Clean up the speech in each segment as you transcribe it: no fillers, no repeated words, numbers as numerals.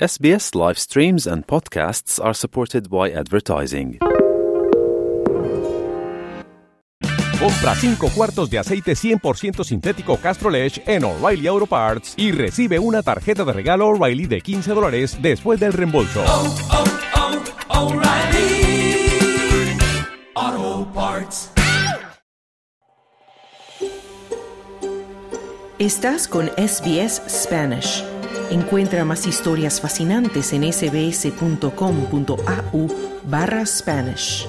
SBS live streams and podcasts are supported by advertising. Compra 5 cuartos de aceite 100% sintético Castrol-Edge en O'Reilly Auto Parts y recibe una tarjeta de regalo O'Reilly de $15 después del reembolso. O'Reilly Auto Parts. Estás con SBS Spanish. Encuentra más historias fascinantes en sbs.com.au/Spanish.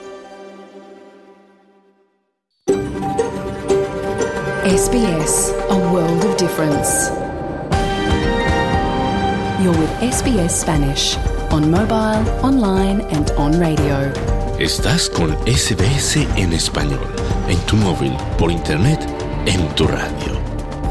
SBS, a world of difference. You're with SBS Spanish, on mobile, online and on radio. Estás con SBS en español, en tu móvil, por internet, en tu radio.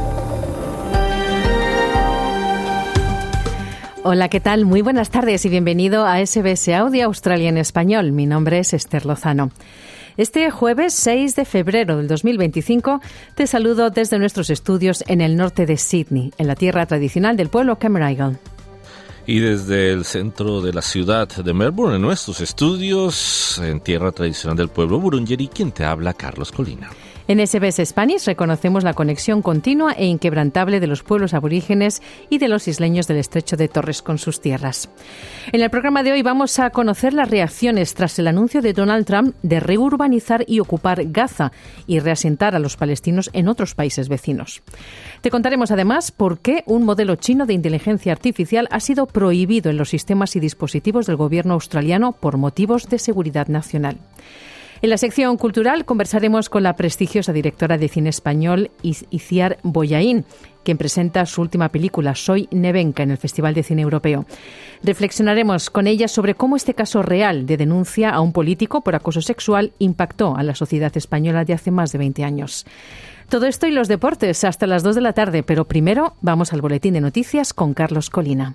Hola, ¿qué tal? Muy buenas tardes y bienvenido a SBS Audio Australia en español. Mi nombre es Esther Lozano. Este jueves 6 de febrero del 2025 te saludo desde nuestros estudios en el norte de Sydney, en la tierra tradicional del pueblo Cammeraygal. Y desde el centro de la ciudad de Melbourne, en nuestros estudios, en tierra tradicional del pueblo Wurundjeri, quien te habla, Carlos Colina. En SBS Spanish reconocemos la conexión continua e inquebrantable de los pueblos aborígenes y de los isleños del estrecho de Torres con sus tierras. En el programa de hoy vamos a conocer las reacciones tras el anuncio de Donald Trump de reurbanizar y ocupar Gaza y reasentar a los palestinos en otros países vecinos. Te contaremos además por qué un modelo chino de inteligencia artificial ha sido prohibido en los sistemas y dispositivos del gobierno australiano por motivos de seguridad nacional. En la sección cultural conversaremos con la prestigiosa directora de cine español Itziar Bollaín, quien presenta su última película, Soy Nevenka, en el Festival de Cine Europeo. Reflexionaremos con ella sobre cómo este caso real de denuncia a un político por acoso sexual impactó a la sociedad española de hace más de 20 años. Todo esto y los deportes hasta las 2 de la tarde, pero primero vamos al boletín de noticias con Carlos Colina.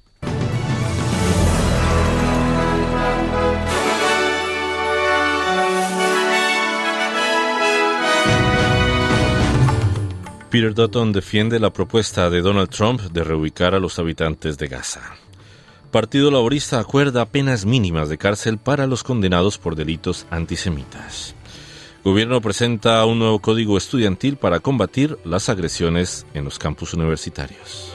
Peter Dutton defiende la propuesta de Donald Trump de reubicar a los habitantes de Gaza. Partido Laborista acuerda penas mínimas de cárcel para los condenados por delitos antisemitas. Gobierno presenta un nuevo código estudiantil para combatir las agresiones en los campus universitarios.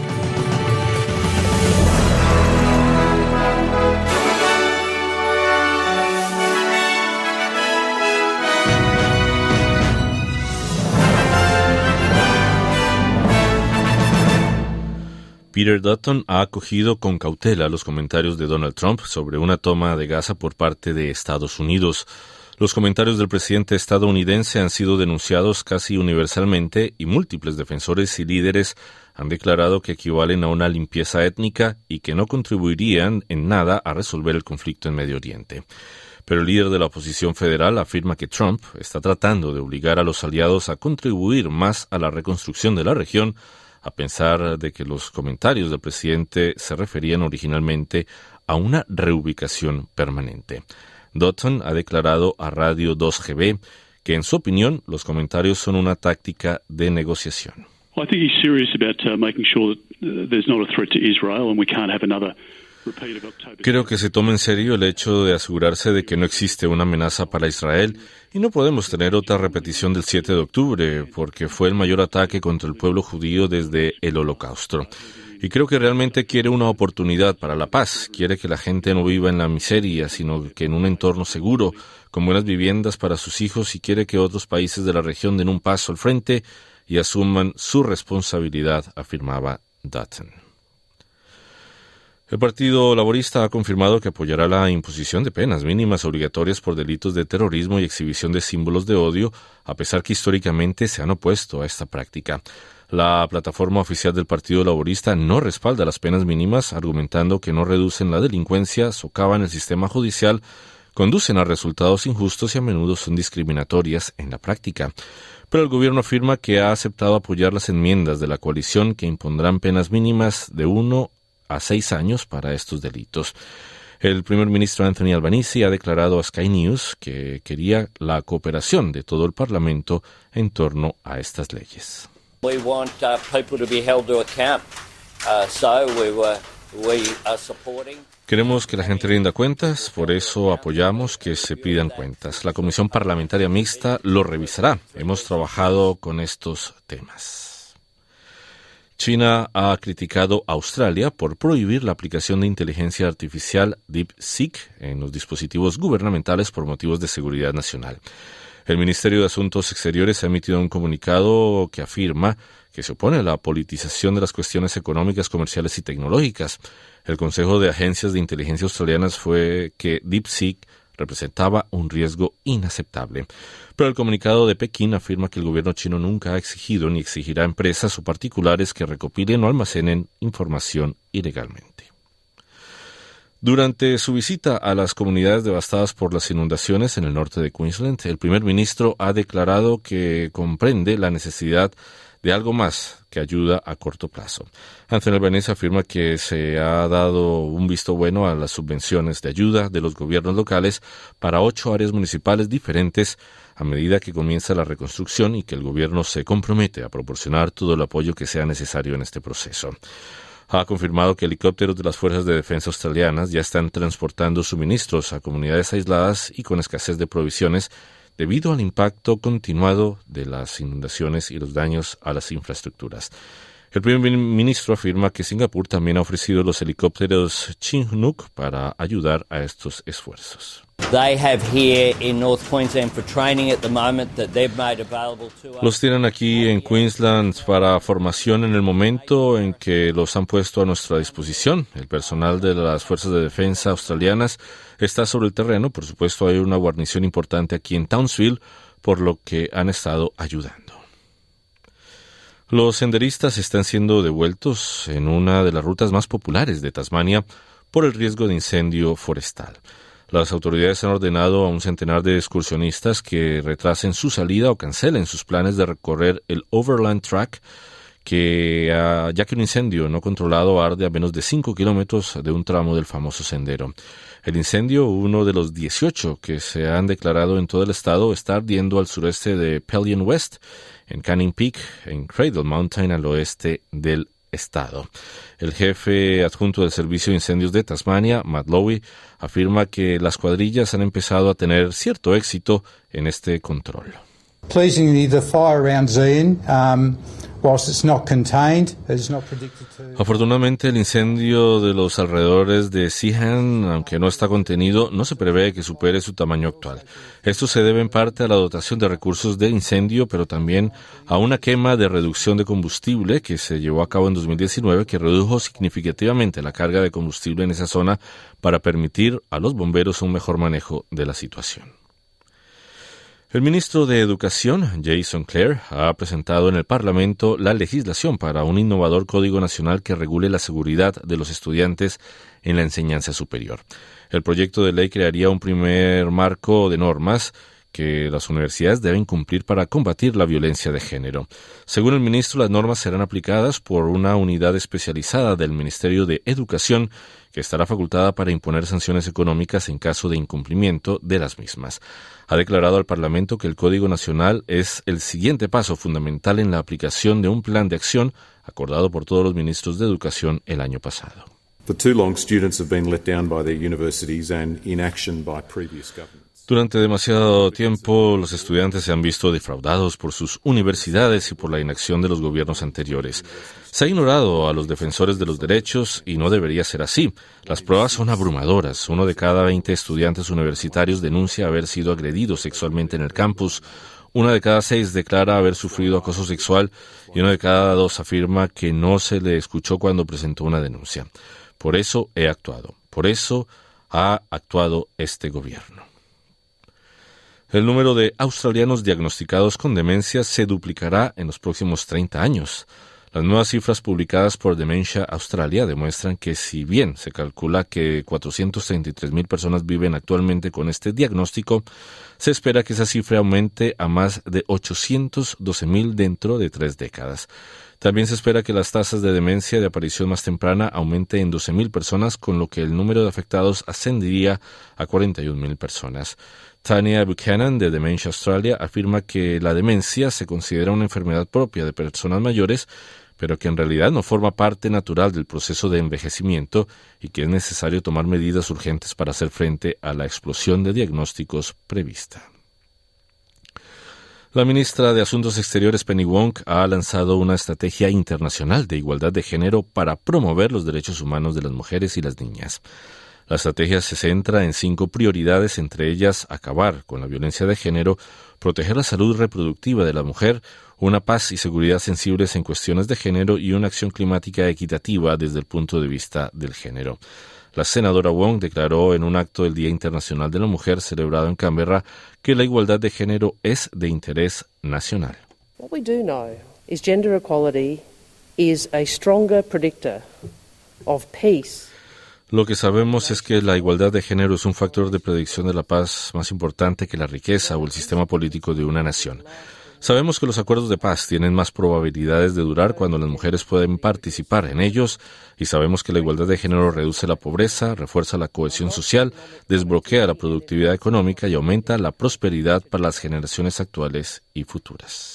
Peter Dutton ha acogido con cautela los comentarios de Donald Trump sobre una toma de Gaza por parte de Estados Unidos. Los comentarios del presidente estadounidense han sido denunciados casi universalmente y múltiples defensores y líderes han declarado que equivalen a una limpieza étnica y que no contribuirían en nada a resolver el conflicto en Medio Oriente. Pero el líder de la oposición federal afirma que Trump está tratando de obligar a los aliados a contribuir más a la reconstrucción de la región, a pesar de que los comentarios del presidente se referían originalmente a una reubicación permanente. Dutton ha declarado a Radio 2GB que, en su opinión, los comentarios son una táctica de negociación. I think he's serious about making sure that there's not a threat to Israel and we can't have another. Creo que se toma en serio el hecho de asegurarse de que no existe una amenaza para Israel y no podemos tener otra repetición del 7 de octubre, porque fue el mayor ataque contra el pueblo judío desde el Holocausto. Y creo que realmente quiere una oportunidad para la paz, quiere que la gente no viva en la miseria, sino que en un entorno seguro, con buenas viviendas para sus hijos, y quiere que otros países de la región den un paso al frente y asuman su responsabilidad, afirmaba Dutton. El Partido Laborista ha confirmado que apoyará la imposición de penas mínimas obligatorias por delitos de terrorismo y exhibición de símbolos de odio, a pesar que históricamente se han opuesto a esta práctica. La plataforma oficial del Partido Laborista no respalda las penas mínimas, argumentando que no reducen la delincuencia, socavan el sistema judicial, conducen a resultados injustos y a menudo son discriminatorias en la práctica. Pero el gobierno afirma que ha aceptado apoyar las enmiendas de la coalición que impondrán penas mínimas de 1 a 6 años para estos delitos. El primer ministro Anthony Albanese ha declarado a Sky News que quería la cooperación de todo el Parlamento en torno a estas leyes. We want people to be held to account. So we were Queremos que la gente rinda cuentas, por eso apoyamos que se pidan cuentas. La Comisión Parlamentaria Mixta lo revisará. Hemos trabajado con estos temas. China ha criticado a Australia por prohibir la aplicación de inteligencia artificial DeepSeek en los dispositivos gubernamentales por motivos de seguridad nacional. El Ministerio de Asuntos Exteriores ha emitido un comunicado que afirma que se opone a la politización de las cuestiones económicas, comerciales y tecnológicas. El Consejo de Agencias de Inteligencia Australianas fue que DeepSeek representaba un riesgo inaceptable. Pero el comunicado de Pekín afirma que el gobierno chino nunca ha exigido ni exigirá a empresas o particulares que recopilen o almacenen información ilegalmente. Durante su visita a las comunidades devastadas por las inundaciones en el norte de Queensland, el primer ministro ha declarado que comprende la necesidad de algo más que ayuda a corto plazo. Anthony Albanese afirma que se ha dado un visto bueno a las subvenciones de ayuda de los gobiernos locales para 8 áreas municipales diferentes a medida que comienza la reconstrucción y que el gobierno se compromete a proporcionar todo el apoyo que sea necesario en este proceso. Ha confirmado que helicópteros de las Fuerzas de Defensa australianas ya están transportando suministros a comunidades aisladas y con escasez de provisiones debido al impacto continuado de las inundaciones y los daños a las infraestructuras. El primer ministro afirma que Singapur también ha ofrecido los helicópteros Chinook para ayudar a estos esfuerzos. Los tienen aquí en Queensland para formación en el momento en que los han puesto a nuestra disposición. El personal de las Fuerzas de Defensa australianas está sobre el terreno. Por supuesto, hay una guarnición importante aquí en Townsville, por lo que han estado ayudando. Los senderistas están siendo devueltos en una de las rutas más populares de Tasmania por el riesgo de incendio forestal. Las autoridades han ordenado a un centenar de excursionistas que retrasen su salida o cancelen sus planes de recorrer el Overland Track, ya que un incendio no controlado arde a menos de 5 kilómetros de un tramo del famoso sendero. El incendio, uno de los 18 que se han declarado en todo el estado, está ardiendo al sureste de Pelion West, en Canning Peak, en Cradle Mountain, al oeste del estado. El jefe adjunto del Servicio de Incendios de Tasmania, Matt Lowy, afirma que las cuadrillas han empezado a tener cierto éxito en este control. Afortunadamente, el incendio de los alrededores de Seahan, aunque no está contenido, no se prevé que supere su tamaño actual. Esto se debe en parte a la dotación de recursos de incendio, pero también a una quema de reducción de combustible que se llevó a cabo en 2019, que redujo significativamente la carga de combustible en esa zona para permitir a los bomberos un mejor manejo de la situación. El ministro de Educación, Jason Clare, ha presentado en el Parlamento la legislación para un innovador Código Nacional que regule la seguridad de los estudiantes en la enseñanza superior. El proyecto de ley crearía un primer marco de normas que las universidades deben cumplir para combatir la violencia de género. Según el ministro, las normas serán aplicadas por una unidad especializada del Ministerio de Educación que estará facultada para imponer sanciones económicas en caso de incumplimiento de las mismas. Ha declarado al Parlamento que el Código Nacional es el siguiente paso fundamental en la aplicación de un plan de acción acordado por todos los ministros de Educación el año pasado. For too long, students have been let down by their universities and inaction by previous governments. Durante demasiado tiempo, los estudiantes se han visto defraudados por sus universidades y por la inacción de los gobiernos anteriores. Se ha ignorado a los defensores de los derechos y no debería ser así. Las pruebas son abrumadoras. 1 de cada 20 estudiantes universitarios denuncia haber sido agredido sexualmente en el campus. 1 de cada 6 declara haber sufrido acoso sexual y 1 de cada 2 afirma que no se le escuchó cuando presentó una denuncia. Por eso he actuado. Por eso ha actuado este gobierno. El número de australianos diagnosticados con demencia se duplicará en los próximos 30 años. Las nuevas cifras publicadas por Dementia Australia demuestran que si bien se calcula que 433,000 personas viven actualmente con este diagnóstico, se espera que esa cifra aumente a más de 812,000 dentro de 3 décadas. También se espera que las tasas de demencia de aparición más temprana aumente en 12,000 personas, con lo que el número de afectados ascendería a 41,000 personas. Tania Buchanan, de Dementia Australia, afirma que la demencia se considera una enfermedad propia de personas mayores, pero que en realidad no forma parte natural del proceso de envejecimiento y que es necesario tomar medidas urgentes para hacer frente a la explosión de diagnósticos prevista. La ministra de Asuntos Exteriores Penny Wong ha lanzado una estrategia internacional de igualdad de género para promover los derechos humanos de las mujeres y las niñas. La estrategia se centra en 5 prioridades, entre ellas acabar con la violencia de género, proteger la salud reproductiva de la mujer, una paz y seguridad sensibles en cuestiones de género y una acción climática equitativa desde el punto de vista del género. La senadora Wong declaró en un acto del Día Internacional de la Mujer celebrado en Canberra que la igualdad de género es de interés nacional. What we do know is gender equality is a stronger predictor of peace. Lo que sabemos es que la igualdad de género es un factor de predicción de la paz más importante que la riqueza o el sistema político de una nación. Sabemos que los acuerdos de paz tienen más probabilidades de durar cuando las mujeres pueden participar en ellos, y sabemos que la igualdad de género reduce la pobreza, refuerza la cohesión social, desbloquea la productividad económica y aumenta la prosperidad para las generaciones actuales y futuras.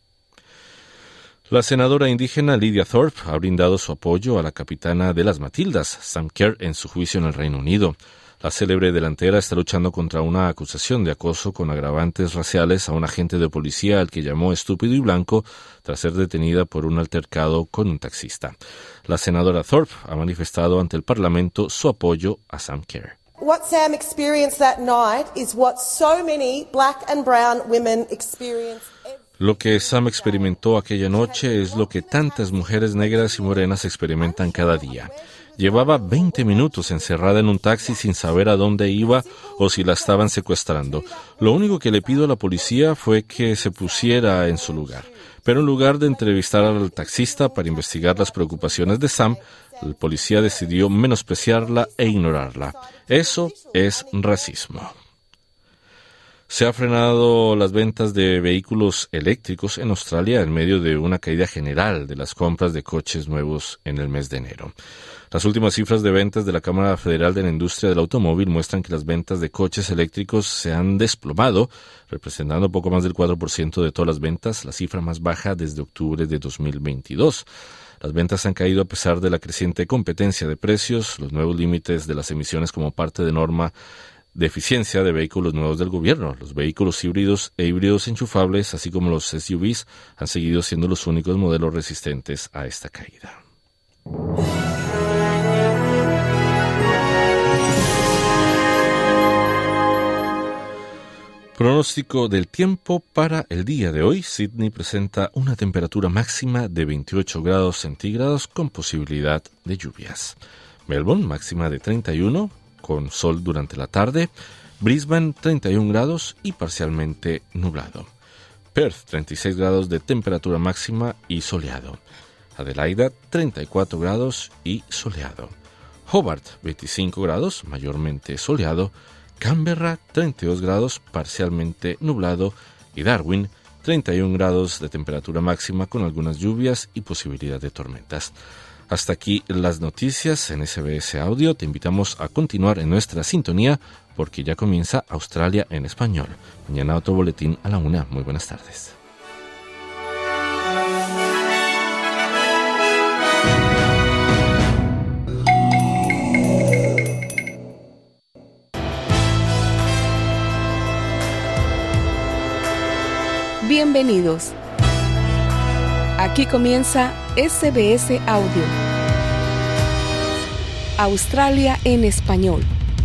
La senadora indígena Lydia Thorpe ha brindado su apoyo a la capitana de las Matildas, Sam Kerr, en su juicio en el Reino Unido. La célebre delantera está luchando contra una acusación de acoso con agravantes raciales a un agente de policía al que llamó estúpido y blanco tras ser detenida por un altercado con un taxista. La senadora Thorpe ha manifestado ante el Parlamento su apoyo a Sam Kerr. What Sam experienced that night is what so many black and brown women experience. Lo que Sam experimentó aquella noche es lo que tantas mujeres negras y morenas experimentan cada día. Llevaba 20 minutos encerrada en un taxi sin saber a dónde iba o si la estaban secuestrando. Lo único que le pido a la policía fue que se pusiera en su lugar. Pero en lugar de entrevistar al taxista para investigar las preocupaciones de Sam, el policía decidió menospreciarla e ignorarla. Eso es racismo. Se ha frenado las ventas de vehículos eléctricos en Australia en medio de una caída general de las compras de coches nuevos en el mes de enero. Las últimas cifras de ventas de la Cámara Federal de la Industria del Automóvil muestran que las ventas de coches eléctricos se han desplomado, representando poco más del 4% de todas las ventas, la cifra más baja desde octubre de 2022. Las ventas han caído a pesar de la creciente competencia de precios, los nuevos límites de las emisiones como parte de norma de eficiencia de vehículos nuevos del gobierno. Los vehículos híbridos e híbridos enchufables, así como los SUVs, han seguido siendo los únicos modelos resistentes a esta caída. Pronóstico del tiempo para el día de hoy. Sydney presenta una temperatura máxima de 28 grados centígrados con posibilidad de lluvias. Melbourne, máxima de 31, con sol durante la tarde. Brisbane, 31 grados y parcialmente nublado. Perth, 36 grados de temperatura máxima y soleado. Adelaida, 34 grados y soleado. Hobart, 25 grados, mayormente soleado. Canberra, 32 grados, parcialmente nublado. Y Darwin, 31 grados de temperatura máxima con algunas lluvias y posibilidad de tormentas. Hasta aquí las noticias en SBS Audio. Te invitamos a continuar en nuestra sintonía porque ya comienza Australia en español. Mañana otro boletín a la 1. Muy buenas tardes. Bienvenidos. Aquí comienza SBS Audio. Australia en español.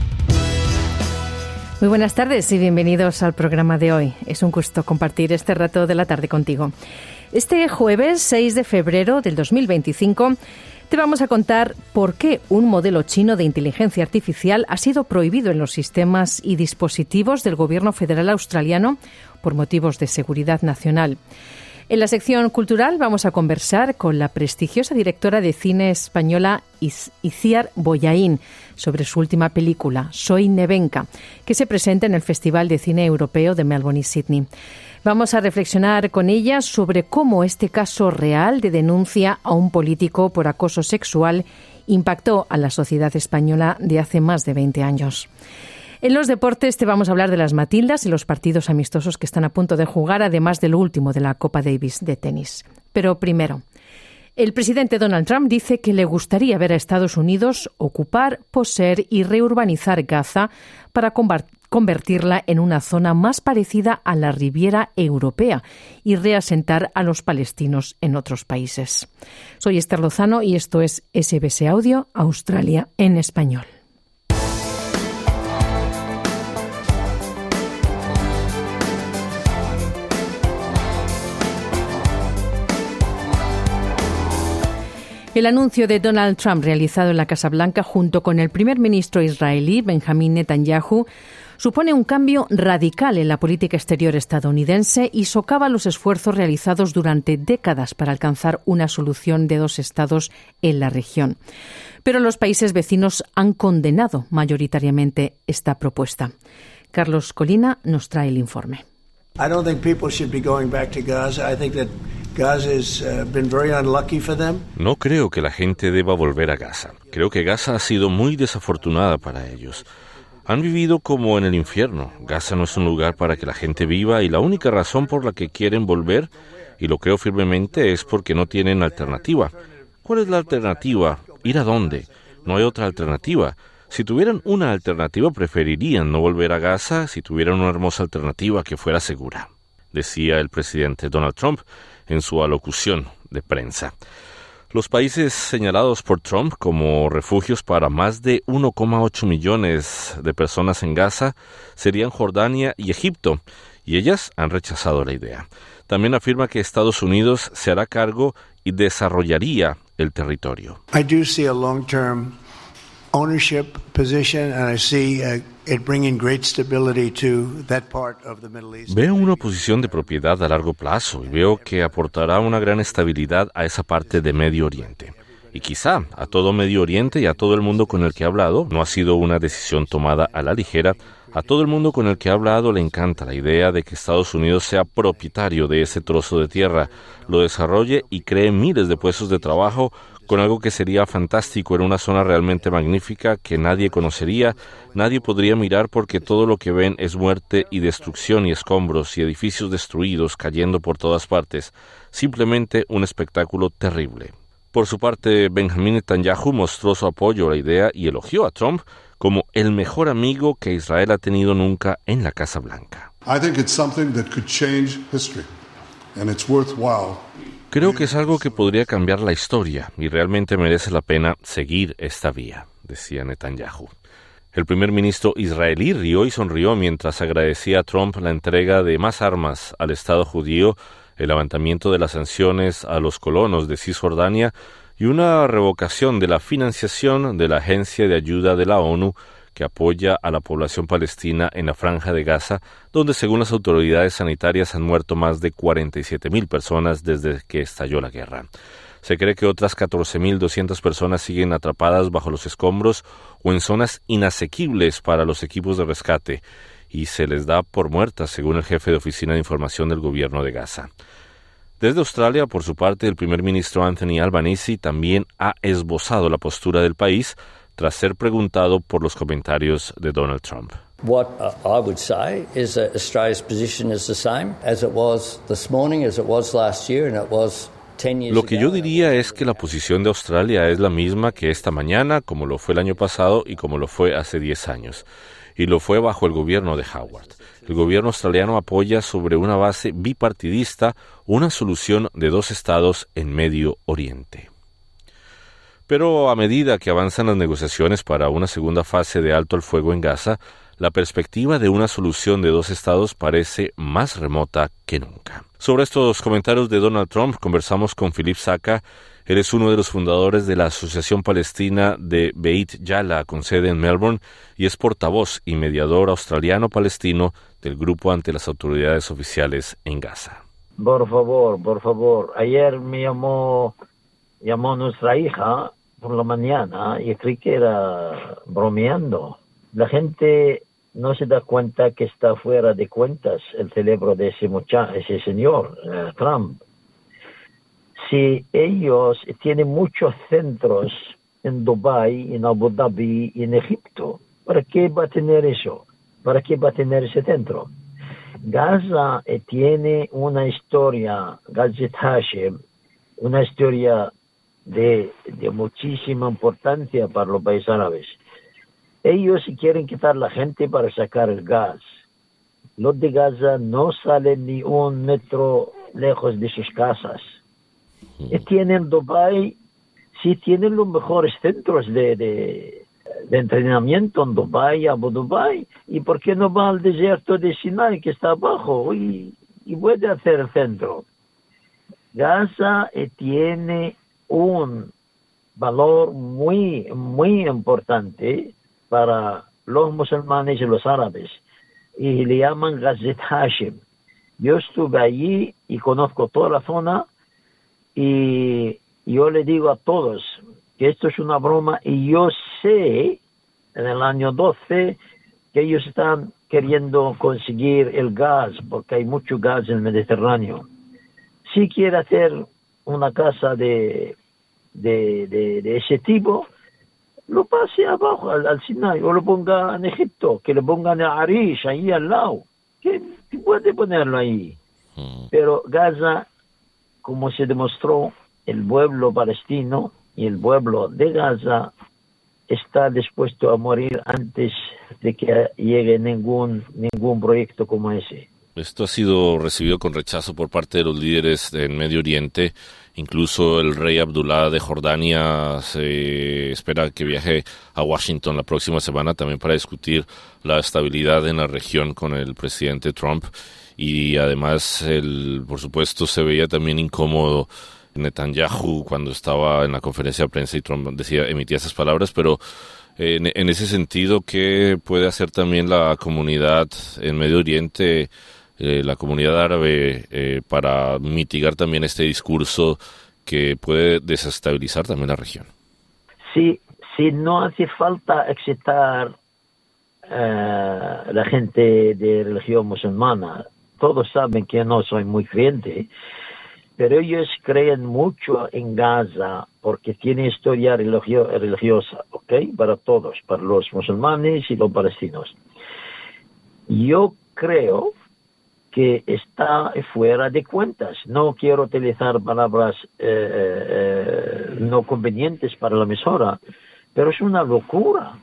Muy buenas tardes y bienvenidos al programa de hoy. Es un gusto compartir este rato de la tarde contigo. Este jueves 6 de febrero del 2025 te vamos a contar por qué un modelo chino de inteligencia artificial ha sido prohibido en los sistemas y dispositivos del gobierno federal australiano por motivos de seguridad nacional. En la sección cultural vamos a conversar con la prestigiosa directora de cine española Itziar Bollaín sobre su última película, Soy Nevenka, que se presenta en el Festival de Cine Europeo de Melbourne y Sydney. Vamos a reflexionar con ella sobre cómo este caso real de denuncia a un político por acoso sexual impactó a la sociedad española de hace más de 20 años. En los deportes te vamos a hablar de las Matildas y los partidos amistosos que están a punto de jugar, además de lo último de la Copa Davis de tenis. Pero primero, El presidente Donald Trump dice que le gustaría ver a Estados Unidos ocupar, poseer y reurbanizar Gaza para convertirla en una zona más parecida a la Riviera Europea y reasentar a los palestinos en otros países. Soy Esther Lozano y esto es SBS Audio, Australia en español. El anuncio de Donald Trump realizado en la Casa Blanca junto con el primer ministro israelí Benjamin Netanyahu supone un cambio radical en la política exterior estadounidense y socava los esfuerzos realizados durante décadas para alcanzar una solución de dos estados en la región. Pero los países vecinos han condenado mayoritariamente esta propuesta. Carlos Colina nos trae el informe. I don't think people should be going back to Gaza. I think that Gaza has been very unlucky for them. No creo que la gente deba volver a Gaza. Creo que Gaza ha sido muy desafortunada para ellos. Han vivido como en el infierno. Gaza no es un lugar para que la gente viva y la única razón por la que quieren volver, y lo creo firmemente, es porque no tienen alternativa. ¿Cuál es la alternativa? ¿Ir a dónde? No hay otra alternativa. Si tuvieran una alternativa, preferirían no volver a Gaza si tuvieran una hermosa alternativa que fuera segura, decía el presidente Donald Trump en su alocución de prensa. Los países señalados por Trump como refugios para más de 1,8 millones de personas en Gaza serían Jordania y Egipto, y ellas han rechazado la idea. También afirma que Estados Unidos se hará cargo y desarrollaría el territorio. I do see a long-term ownership position, and I see it bringing great stability to that part of the Middle East. Veo una posición de propiedad a largo plazo y veo que aportará una gran estabilidad a esa parte de Medio Oriente. Y quizá a todo Medio Oriente y a todo el mundo con el que he hablado. No ha sido una decisión tomada a la ligera. A todo el mundo con el que he hablado le encanta la idea de que Estados Unidos sea propietario de ese trozo de tierra, lo desarrolle y cree miles de puestos de trabajo con algo que sería fantástico en una zona realmente magnífica que nadie conocería, nadie podría mirar porque todo lo que ven es muerte y destrucción y escombros y edificios destruidos cayendo por todas partes. Simplemente un espectáculo terrible. Por su parte, Benjamin Netanyahu mostró su apoyo a la idea y elogió a Trump como el mejor amigo que Israel ha tenido nunca en la Casa Blanca. I think it's something that could change history, and it's worthwhile. Creo que es algo que podría cambiar la historia y realmente merece la pena seguir esta vía, decía Netanyahu. El primer ministro israelí rió y sonrió mientras agradecía a Trump la entrega de más armas al Estado judío, el levantamiento de las sanciones a los colonos de Cisjordania y una revocación de la financiación de la Agencia de Ayuda de la ONU que apoya a la población palestina en la Franja de Gaza, donde según las autoridades sanitarias han muerto más de 47,000 personas desde que estalló la guerra. Se cree que otras 14,200 personas siguen atrapadas bajo los escombros o en zonas inasequibles para los equipos de rescate, y se les da por muertas, según el jefe de Oficina de Información del Gobierno de Gaza. Desde Australia, por su parte, el primer ministro Anthony Albanese también ha esbozado la postura del país tras ser preguntado por los comentarios de Donald Trump. What I would say is that Australia's position is the same as it was this morning, as it was last year, and it was 10 years ago. Lo que yo diría es que la posición de Australia es la misma que esta mañana, como lo fue el año pasado y como lo fue hace 10 años. Y lo fue bajo el gobierno de Howard. El gobierno australiano apoya sobre una base bipartidista una solución de dos estados en Medio Oriente. Pero a medida que avanzan las negociaciones para una segunda fase de alto al fuego en Gaza, la perspectiva de una solución de dos estados parece más remota que nunca. Sobre estos comentarios de Donald Trump conversamos con Philippe Saka. Él es uno de los fundadores de la Asociación Palestina de Beit Yala, con sede en Melbourne, y es portavoz y mediador australiano-palestino del grupo ante las autoridades oficiales en Gaza. Por favor. Ayer me llamó nuestra hija por la mañana y creí que era bromeando. La gente no se da cuenta que está fuera de cuentas el cerebro de ese señor, Trump. Si ellos tienen muchos centros en Dubái, en Abu Dhabi y en Egipto, ¿para qué va a tener eso? ¿Para qué va a tener ese centro? Gaza tiene una historia, Gaza Hashem, una historia de muchísima importancia para los países árabes. Ellos quieren quitar la gente para sacar el gas. Los de Gaza no salen ni un metro lejos de sus casas. Tienen Dubái, sí tienen los mejores centros de entrenamiento en Dubái, Abu Dhabi, y ¿por qué no va al desierto de Sinai que está abajo y puede hacer el centro? Gaza tiene un valor muy, muy importante para los musulmanes y los árabes, y le llaman Gazet Hashem. Yo estuve allí y conozco toda la zona, y yo le digo a todos que esto es una broma, y yo sé en el año 12 que ellos están queriendo conseguir el gas, porque hay mucho gas en el Mediterráneo. Si quiere hacer una casa de ese tipo, lo pase abajo al Sinai, o lo ponga en Egipto, que lo pongan en Arish, ahí al lado, que puede ponerlo ahí. Pero Gaza, como se demostró, el pueblo palestino y el pueblo de Gaza está dispuesto a morir antes de que llegue ningún proyecto como ese. Esto ha sido recibido con rechazo por parte de los líderes en Medio Oriente. Incluso el rey Abdullah de Jordania se espera que viaje a Washington la próxima semana también para discutir la estabilidad en la región con el presidente Trump. Y además, por supuesto, se veía también incómodo Netanyahu cuando estaba en la conferencia de prensa y Trump emitía esas palabras, pero en ese sentido, ¿qué puede hacer también la comunidad en Medio Oriente, la comunidad árabe, para mitigar también este discurso que puede desestabilizar también la región? Sí, no hace falta excitar la gente de religión musulmana. Todos saben que no soy muy creyente, pero ellos creen mucho en Gaza porque tiene historia religiosa, ¿ok? Para todos, para los musulmanes y los palestinos. Yo creo que está fuera de cuentas. No quiero utilizar palabras no convenientes para la emisora, pero es una locura,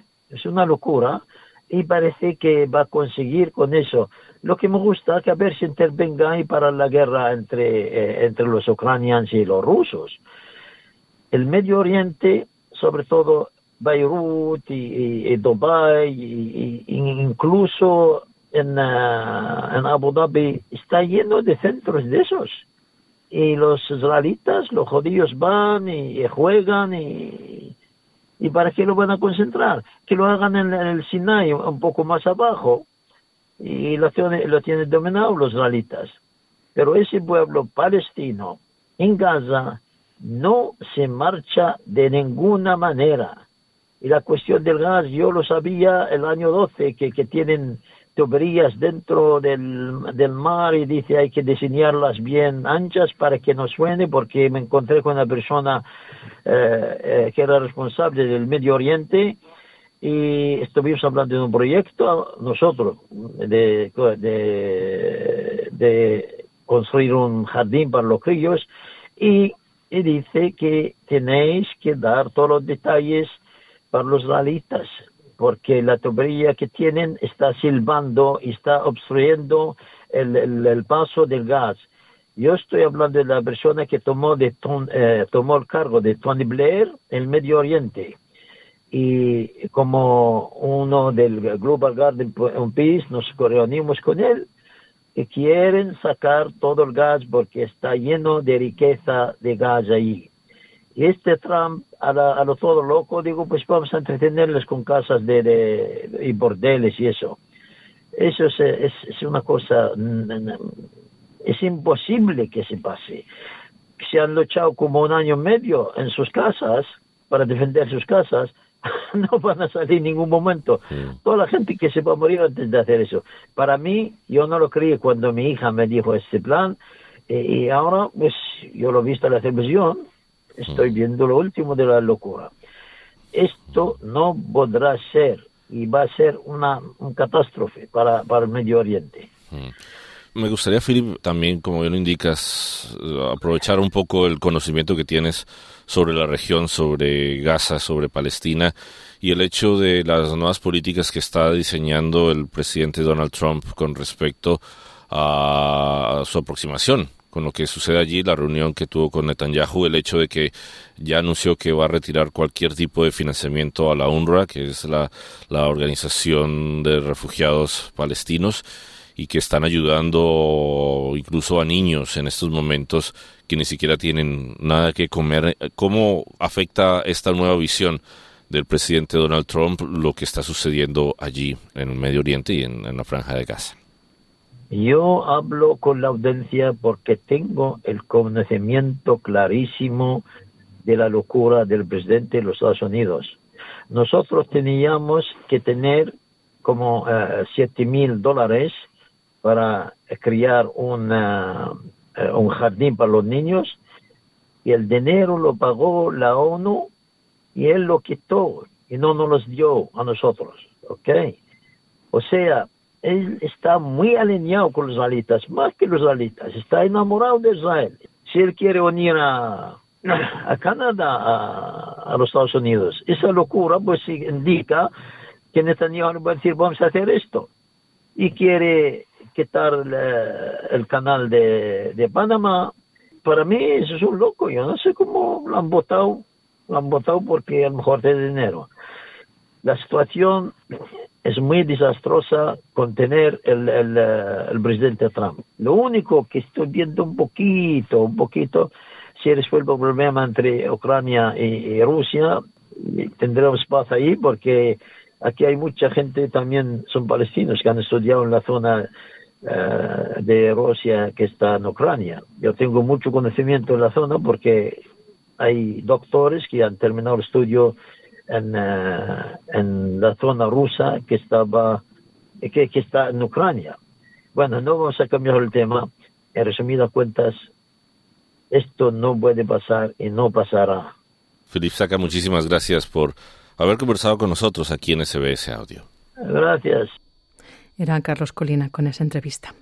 y parece que va a conseguir con eso. Lo que me gusta es que a ver si intervenga y para la guerra entre los ucranianos y los rusos. El Medio Oriente, sobre todo Beirut y Dubái, y incluso en Abu Dhabi, está lleno de centros de esos. Y los israelitas, los judíos van y juegan ¿y para qué lo van a concentrar? Que lo hagan en el Sinai, un poco más abajo, y lo tienen dominado los israelitas. Pero ese pueblo palestino en Gaza no se marcha de ninguna manera. Y la cuestión del gas, yo lo sabía el año 12, que tienen tuberías dentro del mar, y dice hay que diseñarlas bien anchas para que no suene, porque me encontré con una persona que era responsable del Medio Oriente, y estuvimos hablando de un proyecto nosotros de construir un jardín para los críos, y dice que tenéis que dar todos los detalles para los israelitas, porque la tubería que tienen está silbando y está obstruyendo el paso del gas. Yo estoy hablando de la persona que tomó el cargo de Tony Blair en el Medio Oriente. Y como uno del Global Garden Peace, nos reunimos con él y quieren sacar todo el gas porque está lleno de riqueza de gas ahí. Y Trump, a lo todo loco, digo, pues vamos a entretenerles con casas y bordeles y eso. Eso es una cosa, es imposible que se pase. Se han luchado como 1 año y medio en sus casas, para defender sus casas, no van a salir en ningún momento. Toda la gente que se va a morir antes de hacer eso. Para mí, yo no lo creí cuando mi hija me dijo este plan, y ahora, pues, yo lo he visto en la televisión. Estoy viendo lo último de la locura. Esto no podrá ser, y va a ser una catástrofe para el Medio Oriente. Me gustaría, Philip, también, como bien lo indicas, aprovechar un poco el conocimiento que tienes sobre la región, sobre Gaza, sobre Palestina, y el hecho de las nuevas políticas que está diseñando el presidente Donald Trump con respecto a su aproximación con lo que sucede allí, la reunión que tuvo con Netanyahu, el hecho de que ya anunció que va a retirar cualquier tipo de financiamiento a la UNRWA, que es la organización de refugiados palestinos, y que están ayudando incluso a niños en estos momentos que ni siquiera tienen nada que comer. ¿Cómo afecta esta nueva visión del presidente Donald Trump lo que está sucediendo allí en el Medio Oriente y en la Franja de Gaza? Yo hablo con la audiencia porque tengo el conocimiento clarísimo de la locura del presidente de los Estados Unidos. Nosotros teníamos que tener como $7,000 para criar un jardín para los niños, y el dinero lo pagó la ONU y él lo quitó y no nos los dio a nosotros, ¿ok? O sea, él está muy alineado con los israelitas, más que los israelitas, está enamorado de Israel. Si él quiere unir a Canadá a los Estados Unidos, esa locura pues indica que Netanyahu va a decir vamos a hacer esto, y quiere quitar el canal de Panamá. Para mí eso es un loco, yo no sé cómo lo han votado porque a lo mejor tiene dinero. La situación es muy desastrosa con tener el presidente Trump. Lo único que estoy viendo un poquito, si resuelve el problema entre Ucrania y Rusia, tendremos paz ahí, porque aquí hay mucha gente también, son palestinos, que han estudiado en la zona de Rusia que está en Ucrania. Yo tengo mucho conocimiento en la zona porque hay doctores que han terminado el estudio en la zona rusa que está en Ucrania. Bueno, no vamos a cambiar el tema. En resumidas cuentas, esto no puede pasar y no pasará. Philip Saca, muchísimas gracias por haber conversado con nosotros aquí en SBS Audio. Gracias. Era Carlos Colina con esa entrevista.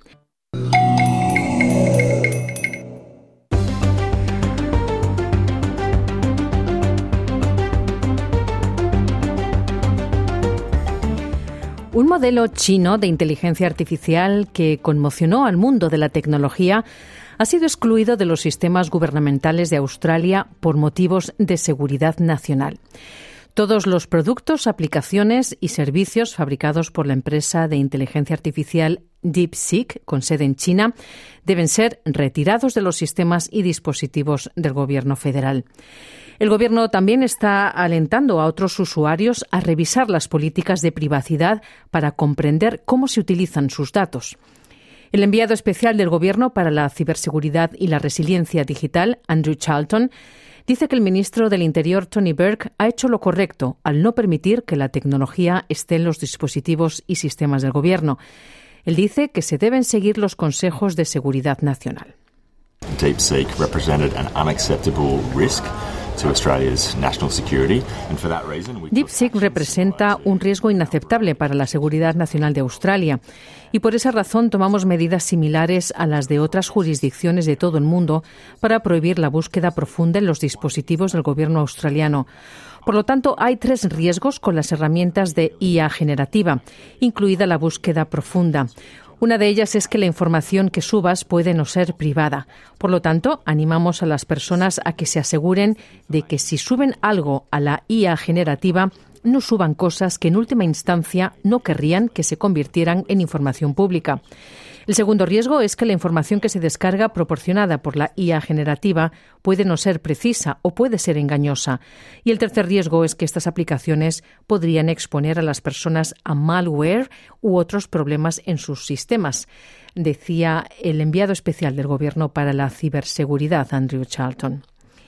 Un modelo chino de inteligencia artificial que conmocionó al mundo de la tecnología ha sido excluido de los sistemas gubernamentales de Australia por motivos de seguridad nacional. Todos los productos, aplicaciones y servicios fabricados por la empresa de inteligencia artificial DeepSeek, con sede en China, deben ser retirados de los sistemas y dispositivos del gobierno federal. El gobierno también está alentando a otros usuarios a revisar las políticas de privacidad para comprender cómo se utilizan sus datos. El enviado especial del gobierno para la ciberseguridad y la resiliencia digital, Andrew Charlton, dice que el ministro del Interior, Tony Burke, ha hecho lo correcto al no permitir que la tecnología esté en los dispositivos y sistemas del gobierno. Él dice que se deben seguir los consejos de seguridad nacional. DeepSeek represented an unacceptable risk to Australia's national security, and for that reason DeepSeek representa un riesgo inaceptable para la seguridad nacional de Australia, y por esa razón tomamos medidas similares a las de otras jurisdicciones de todo el mundo para prohibir la búsqueda profunda en los dispositivos del gobierno australiano. Por lo tanto, hay 3 riesgos con las herramientas de IA generativa, incluida la búsqueda profunda. Una de ellas es que la información que subas puede no ser privada. Por lo tanto, animamos a las personas a que se aseguren de que si suben algo a la IA generativa, no suban cosas que en última instancia no querrían que se convirtieran en información pública. El segundo riesgo es que la información que se descarga proporcionada por la IA generativa puede no ser precisa o puede ser engañosa. Y el tercer riesgo es que estas aplicaciones podrían exponer a las personas a malware u otros problemas en sus sistemas, decía el enviado especial del Gobierno para la ciberseguridad, Andrew Charlton.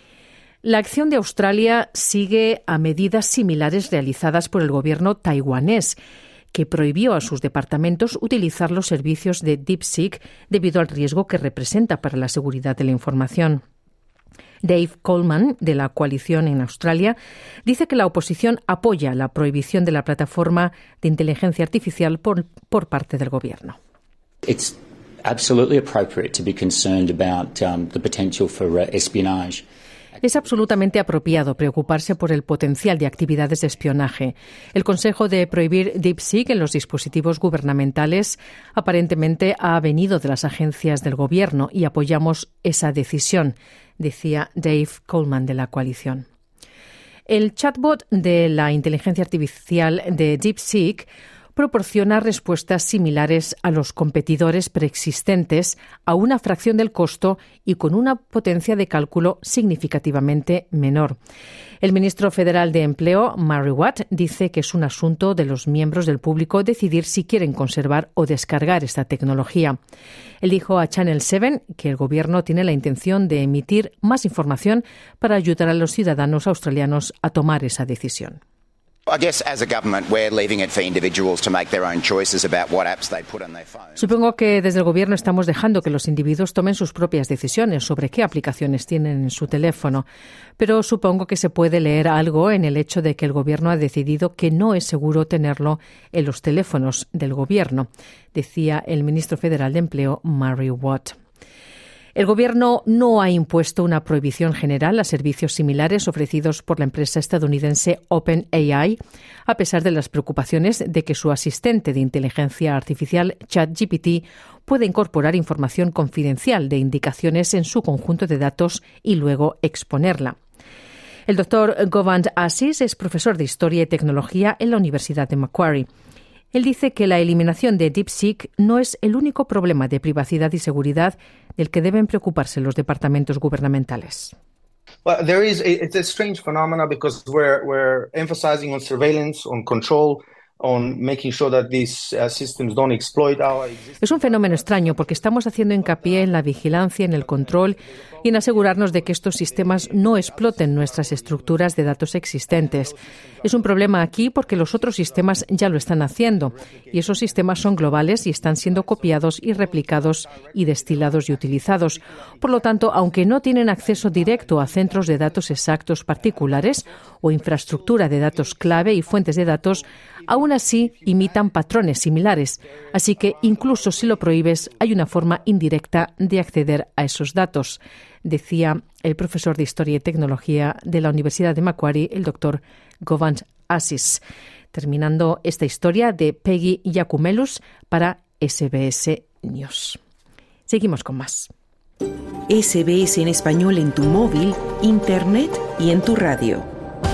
La acción de Australia sigue a medidas similares realizadas por el Gobierno taiwanés, que prohibió a sus departamentos utilizar los servicios de DeepSeek debido al riesgo que representa para la seguridad de la información. Dave Coleman, de la coalición en Australia, dice que la oposición apoya la prohibición de la plataforma de inteligencia artificial por parte del gobierno. It's absolutely appropriate to be concerned about the potential for espionage. Es absolutamente apropiado preocuparse por el potencial de actividades de espionaje. El consejo de prohibir DeepSeek en los dispositivos gubernamentales aparentemente ha venido de las agencias del gobierno y apoyamos esa decisión, decía Dave Coleman de la coalición. El chatbot de la inteligencia artificial de DeepSeek proporciona respuestas similares a los competidores preexistentes a una fracción del costo y con una potencia de cálculo significativamente menor. El ministro federal de Empleo, Murray Watt, dice que es un asunto de los miembros del público decidir si quieren conservar o descargar esta tecnología. Él dijo a Channel 7 que el gobierno tiene la intención de emitir más información para ayudar a los ciudadanos australianos a tomar esa decisión. Supongo que desde el gobierno estamos dejando que los individuos tomen sus propias decisiones sobre qué aplicaciones tienen en su teléfono, pero supongo que se puede leer algo en el hecho de que el gobierno ha decidido que no es seguro tenerlo en los teléfonos del gobierno, decía el ministro federal de Empleo, Murray Watt. El Gobierno no ha impuesto una prohibición general a servicios similares ofrecidos por la empresa estadounidense OpenAI, a pesar de las preocupaciones de que su asistente de inteligencia artificial ChatGPT puede incorporar información confidencial de indicaciones en su conjunto de datos y luego exponerla. El doctor Govind Assis es profesor de Historia y Tecnología en la Universidad de Macquarie. Él dice que la eliminación de DeepSeek no es el único problema de privacidad y seguridad del que deben preocuparse los departamentos gubernamentales. Well, it's a strange phenomenon because we're emphasizing on surveillance, on control, on making sure that these systems don't exploit our existing... Es un fenómeno extraño porque estamos haciendo hincapié en la vigilancia, en el control y en asegurarnos de que estos sistemas no exploten nuestras estructuras de datos existentes. Es un problema aquí porque los otros sistemas ya lo están haciendo y esos sistemas son globales y están siendo copiados y replicados y destilados y utilizados. Por lo tanto, aunque no tienen acceso directo a centros de datos exactos particulares o infraestructura de datos clave y fuentes de datos, aún así imitan patrones similares. Así que incluso si lo prohíbes, hay una forma indirecta de acceder a esos datos, decía el profesor de Historia y Tecnología de la Universidad de Macquarie, el doctor Govind Assis. Terminando esta historia de Peggy Yacumelus para SBS News. Seguimos con más. SBS en español en tu móvil, internet y en tu radio.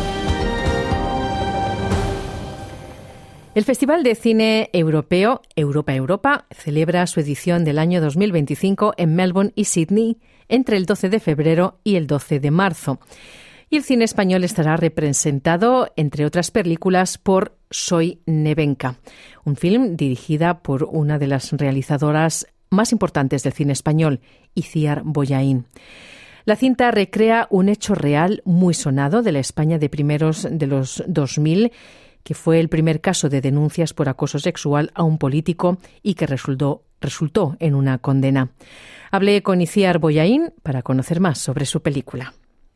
El Festival de Cine Europeo Europa celebra su edición del año 2025 en Melbourne y Sydney entre el 12 de febrero y el 12 de marzo. Y el cine español estará representado, entre otras películas, por Soy Nevenka, un film dirigida por una de las realizadoras más importantes del cine español, Itziar Bollaín. La cinta recrea un hecho real muy sonado de la España de primeros de los 2000, que fue el primer caso de denuncias por acoso sexual a un político y que resultó en una condena. Hablé con Itziar Bollaín para conocer más sobre su película.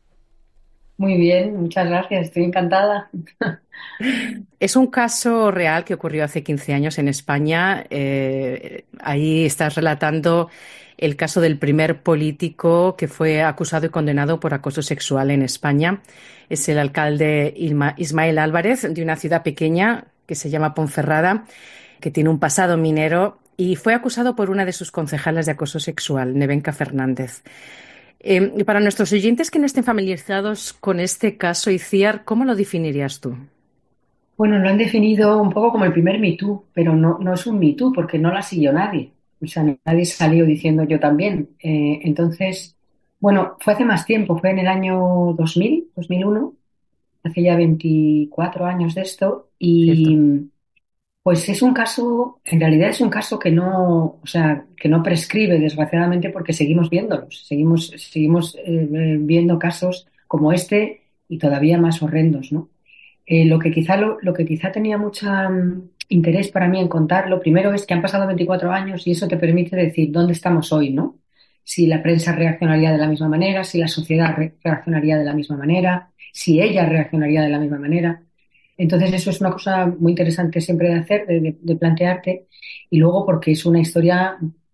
Muy bien, muchas gracias, estoy encantada. Es un caso real que ocurrió hace 15 años en España. Ahí estás relatando el caso del primer político que fue acusado y condenado por acoso sexual en España. Es el alcalde Ismael Álvarez, de una ciudad pequeña que se llama Ponferrada, que tiene un pasado minero y fue acusado por una de sus concejalas de acoso sexual, Nevenka Fernández. Para nuestros oyentes que no estén familiarizados con este caso, Itziar, ¿cómo lo definirías tú? Bueno, lo han definido un poco como el primer Me Too, pero no es un Me Too porque no la siguió nadie. O sea, nadie salió diciendo yo también. Entonces, bueno, fue hace más tiempo, fue en el año 2001, hace ya 24 años de esto, y pues es un caso, en realidad es un caso que no prescribe, desgraciadamente, porque seguimos viéndolos, seguimos viendo casos como este y todavía más horrendos, ¿no? Lo que quizá tenía mucho interés para mí en contarlo, primero es que han pasado 24 años y eso te permite decir dónde estamos hoy, ¿no? Si la prensa reaccionaría de la misma manera, si la sociedad reaccionaría de la misma manera, si ella reaccionaría de la misma manera. Entonces eso es una cosa muy interesante siempre de hacer, de plantearte, y luego porque es una historia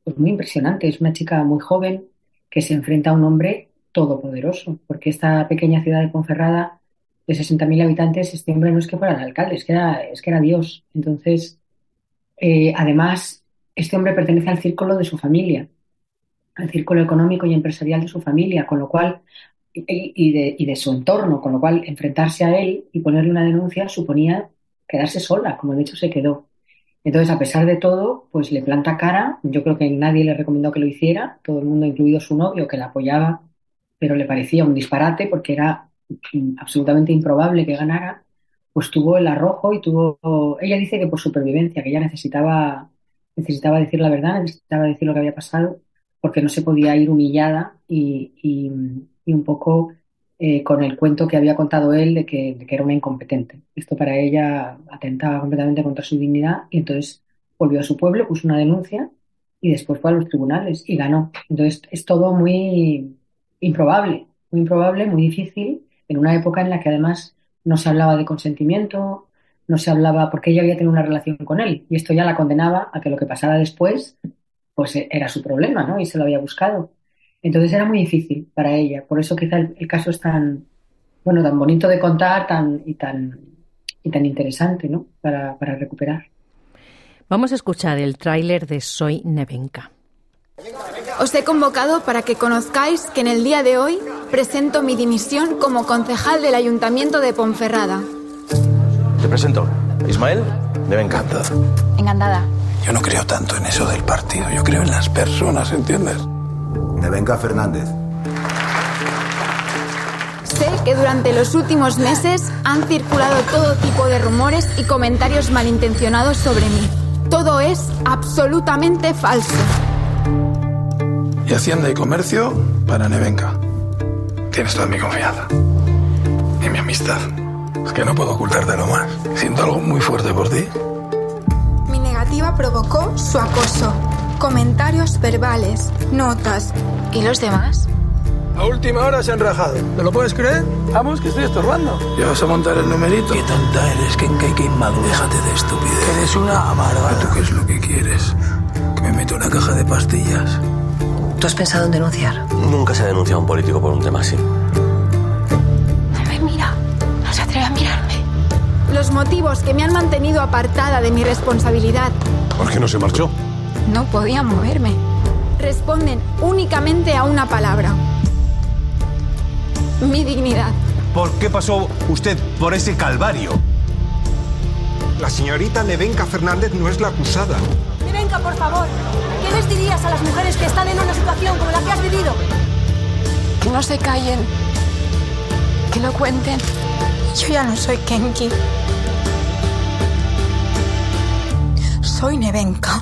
pues muy impresionante. Es una chica muy joven que se enfrenta a un hombre todopoderoso, porque esta pequeña ciudad de Ponferrada, de 60.000 habitantes, este hombre no es que fuera el alcalde, es que era Dios. Entonces, además, este hombre pertenece al círculo de su familia, al círculo económico y empresarial de su familia, con lo cual, y de su entorno, con lo cual enfrentarse a él y ponerle una denuncia suponía quedarse sola, como de hecho se quedó. Entonces, a pesar de todo, pues le planta cara. Yo creo que nadie le recomendó que lo hiciera, todo el mundo, incluido su novio, que la apoyaba, pero le parecía un disparate porque era absolutamente improbable que ganara. Pues tuvo el arrojo y ella dice que por supervivencia, que ella necesitaba decir la verdad, necesitaba decir lo que había pasado, porque no se podía ir humillada y un poco con el cuento que había contado él de que era una incompetente. Esto para ella atentaba completamente contra su dignidad y entonces volvió a su pueblo, puso una denuncia y después fue a los tribunales y ganó. Entonces es todo muy improbable, muy difícil, en una época en la que además no se hablaba de consentimiento, no se hablaba porque ella había tenido una relación con él y esto ya la condenaba a que lo que pasara después pues era su problema, ¿no? Y se lo había buscado. Entonces era muy difícil para ella. Por eso quizá el caso es tan bonito de contar y tan interesante, ¿no? Para recuperar. Vamos a escuchar el tráiler de Soy Nevenka. Os he convocado para que conozcáis que en el día de hoy presento mi dimisión como concejal del Ayuntamiento de Ponferrada. Te presento, Ismael Nevenka. Encantada. Yo no creo tanto en eso del partido, yo creo en las personas, ¿entiendes? Nevenka Fernández. Sé que durante los últimos meses han circulado todo tipo de rumores y comentarios malintencionados sobre mí. Todo es absolutamente falso. Y Hacienda y Comercio para Nevenka. Tienes toda mi confianza. Y mi amistad. Es que no puedo ocultártelo más. Siento algo muy fuerte por ti. Mi negativa provocó su acoso. Comentarios verbales, notas. ¿Y los demás? A última hora se han rajado. ¿Te lo puedes creer? Vamos, que estoy estorbando. ¿Ya vas a montar el numerito? Qué tonta eres, que inmadura. Déjate de estupidez. Eres una amargada. ¿Tú qué es lo que quieres? ¿Que me meto una caja de pastillas? ¿Tú has pensado en denunciar? Nunca se ha denunciado a un político por un tema así. No me mira, no se atreve a mirarme. Los motivos que me han mantenido apartada de mi responsabilidad. ¿Por qué no se marchó? No podía moverme. Responden únicamente a una palabra. Mi dignidad. ¿Por qué pasó usted por ese calvario? La señorita Nevenka Fernández no es la acusada. Nevenka, por favor, ¿qué les dirías a las mujeres que están en una situación como la que has vivido? Que no se callen. Que lo cuenten. Yo ya no soy Kenki. Soy Nevenka.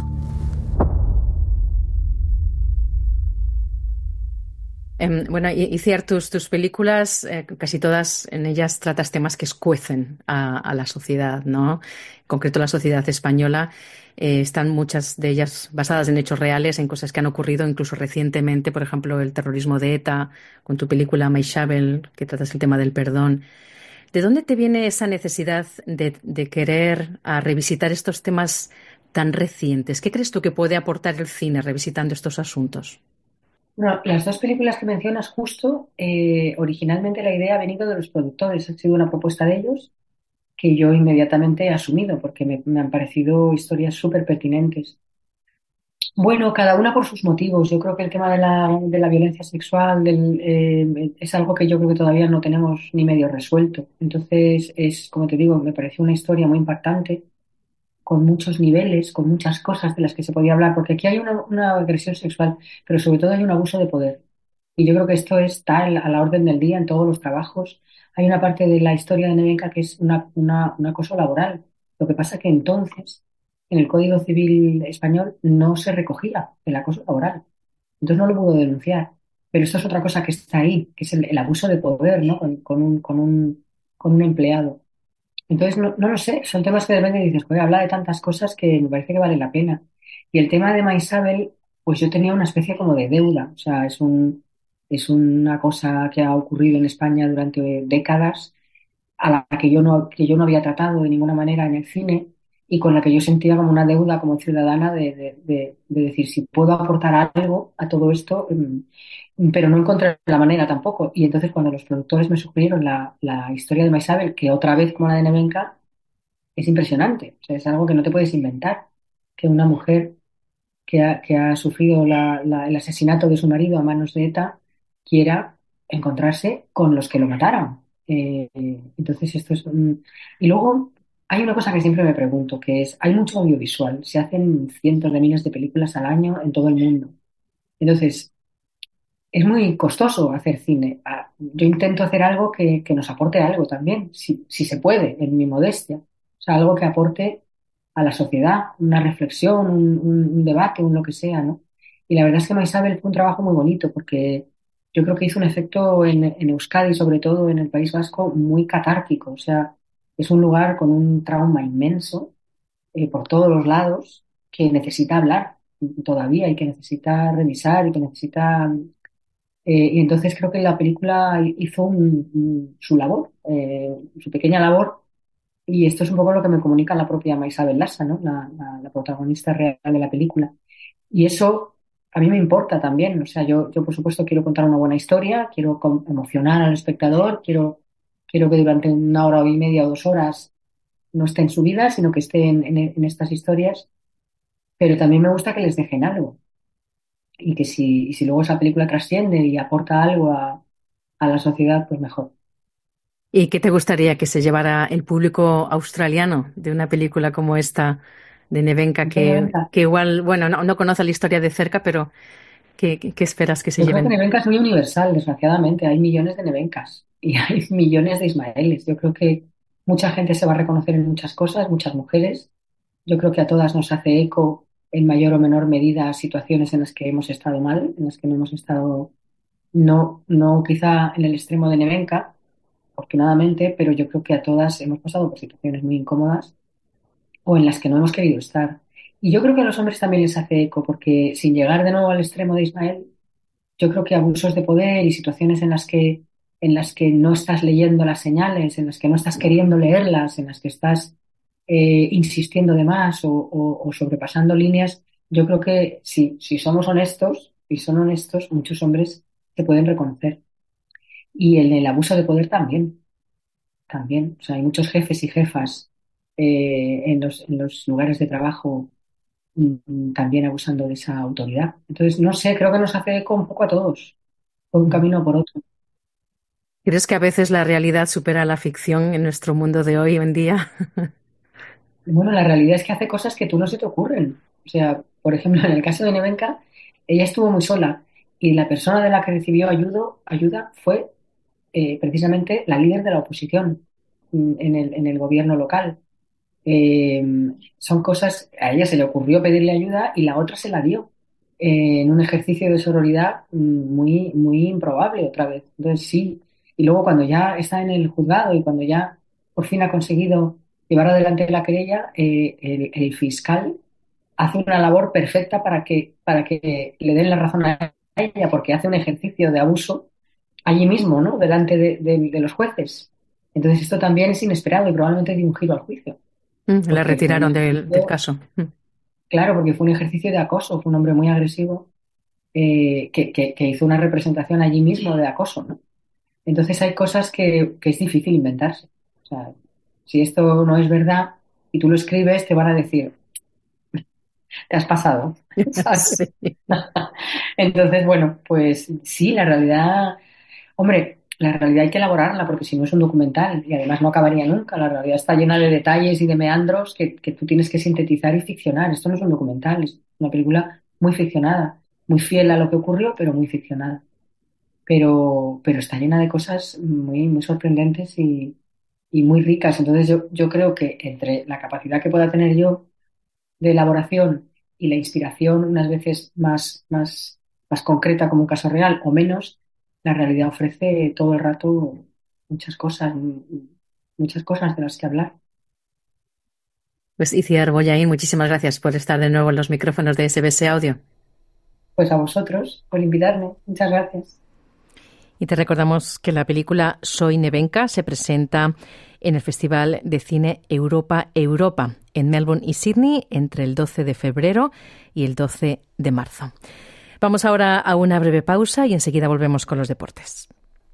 Itziar, tus películas, casi todas en ellas tratas temas que escuecen a la sociedad, ¿no? En concreto la sociedad española. Están muchas de ellas basadas en hechos reales, en cosas que han ocurrido incluso recientemente, por ejemplo, el terrorismo de ETA, con tu película Maixabel, que tratas el tema del perdón. ¿De dónde te viene esa necesidad de querer revisitar estos temas tan recientes? ¿Qué crees tú que puede aportar el cine revisitando estos asuntos? Bueno, las dos películas que mencionas justo, originalmente la idea ha venido de los productores, ha sido una propuesta de ellos que yo inmediatamente he asumido porque me han parecido historias súper pertinentes. Bueno, cada una por sus motivos. Yo creo que el tema de la violencia sexual es algo que yo creo que todavía no tenemos ni medio resuelto. Entonces, como te digo, me pareció una historia muy impactante, con muchos niveles, con muchas cosas de las que se podía hablar, porque aquí hay una agresión sexual, pero sobre todo hay un abuso de poder. Y yo creo que esto está a la orden del día en todos los trabajos. Hay una parte de la historia de Nevenka que es un acoso laboral. Lo que pasa que entonces, en el Código Civil español, no se recogía el acoso laboral. Entonces no lo pudo denunciar. Pero esto es otra cosa que está ahí, que es el abuso de poder, ¿no? con un empleado. Entonces, no lo sé, son temas que de repente dices, joder, habla de tantas cosas que me parece que vale la pena. Y el tema de Maixabel, pues yo tenía una especie como de deuda, o sea, es una cosa que ha ocurrido en España durante décadas, a la que yo no había tratado de ninguna manera en el cine, y con la que yo sentía como una deuda como ciudadana de decir si puedo aportar algo a todo esto, pero no encontré la manera tampoco. Y entonces cuando los productores me sugirieron la historia de Maisabel, que otra vez como la de Nevenka, es impresionante. O sea, es algo que no te puedes inventar, que una mujer que ha sufrido el asesinato de su marido a manos de ETA quiera encontrarse con los que lo mataron. Entonces esto es... Y luego hay una cosa que siempre me pregunto, que es, hay mucho audiovisual, se hacen cientos de miles de películas al año en todo el mundo. Entonces, es muy costoso hacer cine. Yo intento hacer algo que nos aporte algo también, si se puede, en mi modestia. O sea, algo que aporte a la sociedad, una reflexión, un debate, un lo que sea, ¿no? Y la verdad es que Maisabel fue un trabajo muy bonito porque yo creo que hizo un efecto en Euskadi, sobre todo en el País Vasco, muy catártico. O sea, es un lugar con un trauma inmenso por todos los lados que necesita hablar todavía y que necesita revisar y que necesita... y entonces creo que la película hizo su labor, su pequeña labor, y esto es un poco lo que me comunica la propia Maisabel Lassa, ¿no? La protagonista real de la película. Y eso a mí me importa también. O sea, yo por supuesto quiero contar una buena historia, quiero emocionar al espectador, quiero que durante 1 hora y media o 2 horas no esté en su vida, sino que esté en estas historias. Pero también me gusta que les dejen algo. Y que si luego esa película trasciende y aporta algo a la sociedad, pues mejor. ¿Y qué te gustaría que se llevara el público australiano de una película como esta de Nevenka, que igual, bueno, no conoce la historia de cerca, pero ¿qué esperas que se lleven? Yo creo que Nevenka es muy universal, desgraciadamente. Hay millones de Nevenkas y hay millones de Ismaeles. Yo creo que mucha gente se va a reconocer en muchas cosas, muchas mujeres. Yo creo que a todas nos hace eco, en mayor o menor medida, situaciones en las que hemos estado mal, en las que no hemos estado, no quizá en el extremo de Nevenka, afortunadamente, pero yo creo que a todas hemos pasado por situaciones muy incómodas o en las que no hemos querido estar. Y yo creo que a los hombres también les hace eco, porque sin llegar de nuevo al extremo de Ismael, yo creo que abusos de poder y situaciones en las que no estás leyendo las señales, en las que no estás queriendo leerlas, en las que estás insistiendo de más o sobrepasando líneas, yo creo que si somos honestos, y son honestos, muchos hombres se pueden reconocer. Y en el abuso de poder también. O sea, hay muchos jefes y jefas en los lugares de trabajo también abusando de esa autoridad. Entonces, no sé, creo que nos hace eco un poco a todos, por un camino o por otro. ¿Crees que a veces la realidad supera la ficción en nuestro mundo de hoy en día? Bueno, la realidad es que hace cosas que tú no se te ocurren. O sea, por ejemplo, en el caso de Nevenka, ella estuvo muy sola y la persona de la que recibió ayuda fue precisamente la líder de la oposición en el gobierno local. Son cosas, a ella se le ocurrió pedirle ayuda y la otra se la dio en un ejercicio de sororidad muy, muy improbable otra vez. Entonces sí, y luego cuando ya está en el juzgado y cuando ya por fin ha conseguido llevar adelante la querella, el fiscal hace una labor perfecta para que le den la razón a ella, porque hace un ejercicio de abuso allí mismo, ¿no? Delante de los jueces. Entonces esto también es inesperado y probablemente dio un giro al juicio. La retiraron del caso. Claro, porque fue un ejercicio de acoso, fue un hombre muy agresivo que hizo una representación allí mismo de acoso, ¿no? Entonces hay cosas que es difícil inventarse. O sea, si esto no es verdad y tú lo escribes, te van a decir, te has pasado, ¿sabes? Sí. Entonces, bueno, pues sí, la realidad, hombre, la realidad hay que elaborarla porque si no es un documental y además no acabaría nunca. La realidad está llena de detalles y de meandros que tú tienes que sintetizar y ficcionar. Esto no es un documental, es una película muy ficcionada, muy fiel a lo que ocurrió, pero muy ficcionada. Pero está llena de cosas muy, muy sorprendentes y muy ricas. Entonces yo creo que entre la capacidad que pueda tener yo de elaboración y la inspiración, unas veces más concreta como un caso real o menos, la realidad ofrece todo el rato muchas cosas de las que hablar. Pues Itziar Bollaín, muchísimas gracias por estar de nuevo en los micrófonos de SBS Audio. Pues a vosotros por invitarme. Muchas gracias. Y te recordamos que la película Soy Nevenka se presenta en el Festival de Cine Europa en Melbourne y Sydney entre el 12 de febrero y el 12 de marzo. Vamos ahora a una breve pausa y enseguida volvemos con los deportes.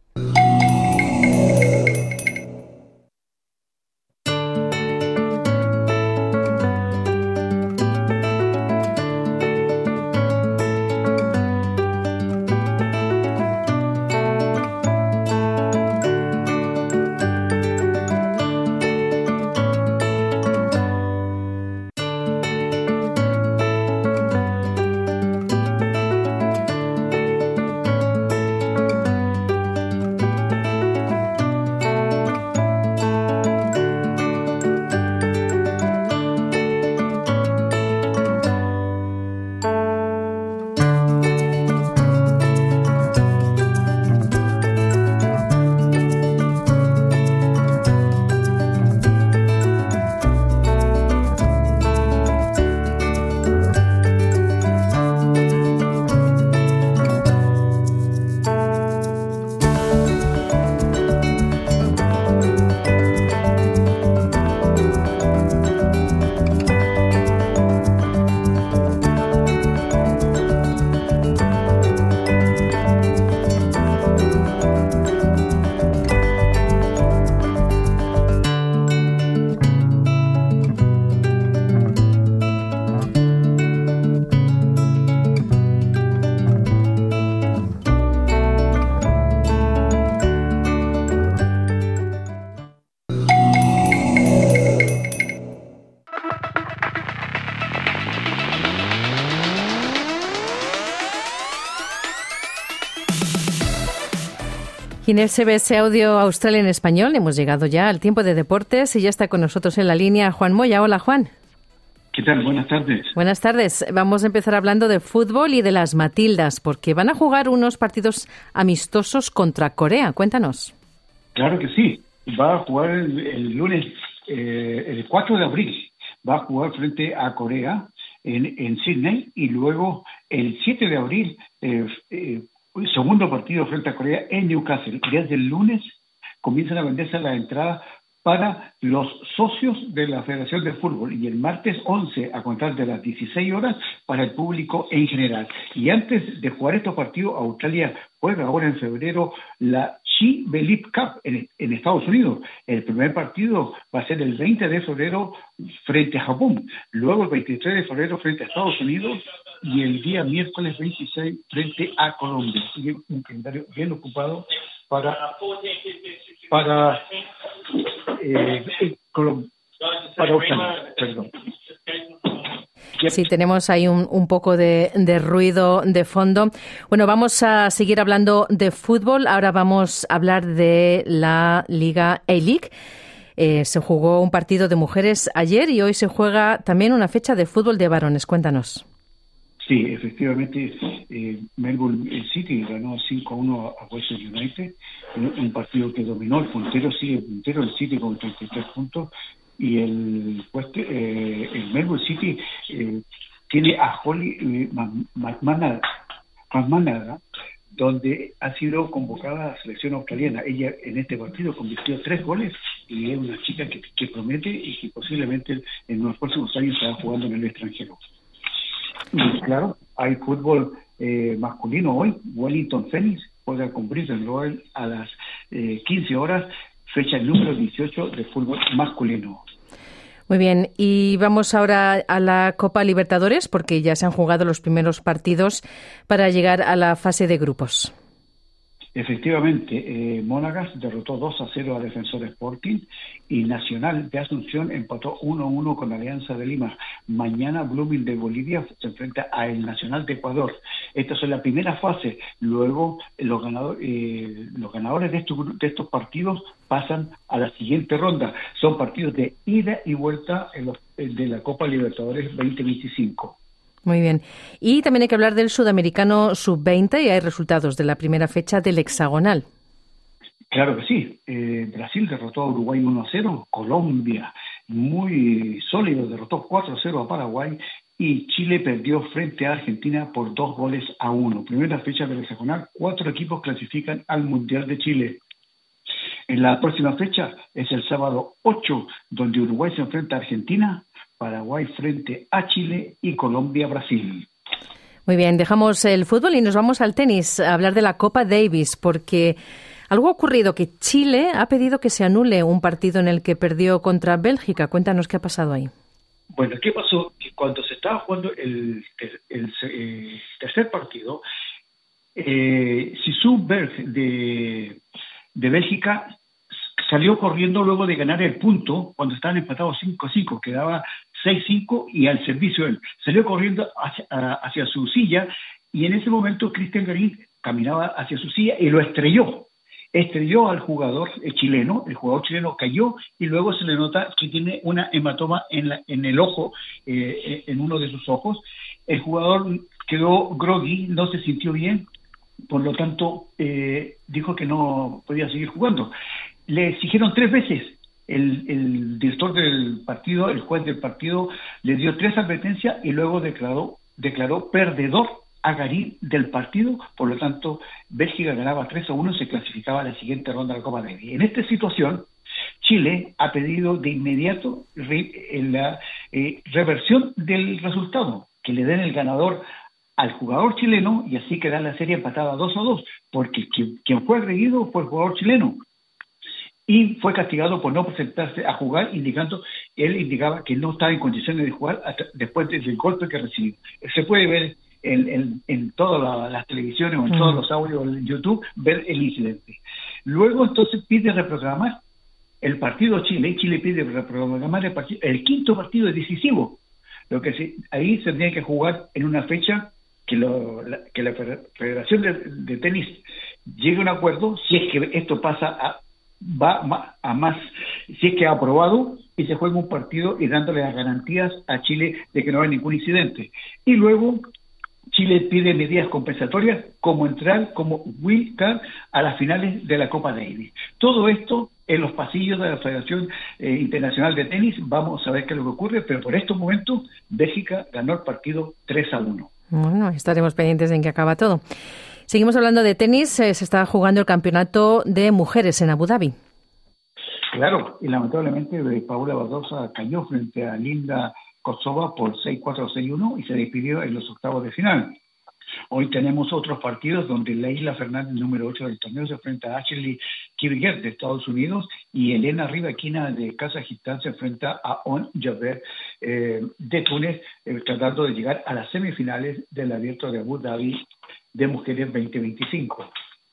Y en el SBS Audio Australia en Español hemos llegado ya al tiempo de deportes y ya está con nosotros en la línea Juan Moya. Hola, Juan. ¿Qué tal? Buenas tardes. Buenas tardes. Vamos a empezar hablando de fútbol y de las Matildas, porque van a jugar unos partidos amistosos contra Corea. Cuéntanos. Claro que sí. Va a jugar el lunes, el 4 de abril. Va a jugar frente a Corea en Sydney y luego el 7 de abril segundo partido frente a Corea en Newcastle. Desde el lunes comienzan a venderse las entradas para los socios de la Federación de Fútbol y el martes 11 a contar de las 16 horas para el público en general. Y antes de jugar estos partidos, Australia juega ahora en febrero la She Believes Cup en Estados Unidos. El primer partido va a ser el 20 de febrero frente a Japón, luego el 23 de febrero frente a Estados Unidos y el día miércoles 26 frente a Colombia. Sigue un calendario bien ocupado para Australia. Perdón. Sí, tenemos ahí un poco de ruido de fondo. Bueno, vamos a seguir hablando de fútbol. Ahora vamos a hablar de la Liga A-League. Se jugó un partido de mujeres ayer y hoy se juega también una fecha de fútbol de varones. Cuéntanos. Sí, efectivamente, Melbourne City ganó 5-1 a Western United, un partido que dominó. El puntero sigue el puntero, el City con 33 puntos, y el Melbourne City tiene a Holly McManara, donde ha sido convocada a la selección australiana. Ella en este partido convirtió 3 goles y es una chica que promete y que posiblemente en los próximos años estará jugando en el extranjero. Y claro, hay fútbol masculino hoy. Wellington Phoenix juega con Brisbane Roar a las 15 horas, fecha número 18 de fútbol masculino. Muy bien, y vamos ahora a la Copa Libertadores porque ya se han jugado los primeros partidos para llegar a la fase de grupos. Efectivamente, Monagas derrotó 2-0 a Defensor Sporting y Nacional de Asunción empató 1-1 con Alianza de Lima. Mañana Blooming de Bolivia se enfrenta a el Nacional de Ecuador. Esta es la primera fase. Luego los ganadores de estos partidos pasan a la siguiente ronda. Son partidos de ida y vuelta de la Copa Libertadores 2025. Muy bien. Y también hay que hablar del Sudamericano Sub-20 y hay resultados de la primera fecha del hexagonal. Claro que sí. Brasil derrotó a Uruguay 1-0. Colombia, muy sólido, derrotó 4-0 a Paraguay. Y Chile perdió frente a Argentina por 2-1. Primera fecha del hexagonal. 4 equipos clasifican al Mundial de Chile. En la próxima fecha es el sábado 8, donde Uruguay se enfrenta a Argentina, Paraguay frente a Chile y Colombia a Brasil. Muy bien, dejamos el fútbol y nos vamos al tenis, a hablar de la Copa Davis, porque algo ha ocurrido, que Chile ha pedido que se anule un partido en el que perdió contra Bélgica. Cuéntanos qué ha pasado ahí. Bueno, ¿qué pasó? Que cuando se estaba jugando el tercer partido, Sissou Berg de Bélgica salió corriendo luego de ganar el punto cuando estaban empatados 5-5, quedaba 6-5 y al servicio él. Salió corriendo hacia su silla y en ese momento Cristian Garín caminaba hacia su silla y lo estrelló. Estrelló al jugador chileno, el jugador chileno cayó y luego se le nota que tiene una hematoma en el ojo, en uno de sus ojos. El jugador quedó groggy, no se sintió bien, por lo tanto dijo que no podía seguir jugando. Le exigieron 3 veces. El director del partido, el juez del partido, le dio 3 advertencias y luego declaró perdedor a Garín del partido. Por lo tanto, Bélgica ganaba 3-1 y se clasificaba a la siguiente ronda de la Copa Davis. En esta situación, Chile ha pedido de inmediato la reversión del resultado, que le den el ganador al jugador chileno y así queda la serie empatada 2-2, porque quien fue agredido fue el jugador chileno y fue castigado por no presentarse a jugar, él indicaba que no estaba en condiciones de jugar después del golpe que recibió. Se puede ver en todas las televisiones o en todos los audios en YouTube, ver el incidente. Luego entonces pide reprogramar el partido Chile pide reprogramar el partido, el quinto partido es decisivo, ahí se tenía que jugar en una fecha que la Federación de Tenis llegue a un acuerdo, si es que esto pasa a más, si es que ha aprobado, y se juega un partido y dándole las garantías a Chile de que no hay ningún incidente. Y luego Chile pide medidas compensatorias como entrar como wild card a las finales de la Copa Davis. Todo esto en los pasillos de la Federación Internacional de Tenis. Vamos a ver qué es lo que ocurre, pero por estos momentos Bélgica ganó el partido 3-1. Bueno, estaremos pendientes en que acaba todo. Seguimos hablando de tenis. Se está jugando el campeonato de mujeres en Abu Dhabi. Claro, y lamentablemente Paula Badosa cayó frente a Linda Kotsova por 6-4, 6-1 y se despidió en los octavos de final. Hoy tenemos otros partidos donde Leila Fernández, número 8 del torneo, se enfrenta a Ashley Kirger de Estados Unidos y Elena Rybakina de Kazajistán se enfrenta a On Jaber de Túnez, tratando de llegar a las semifinales del Abierto de Abu Dhabi de Mujeres 2025.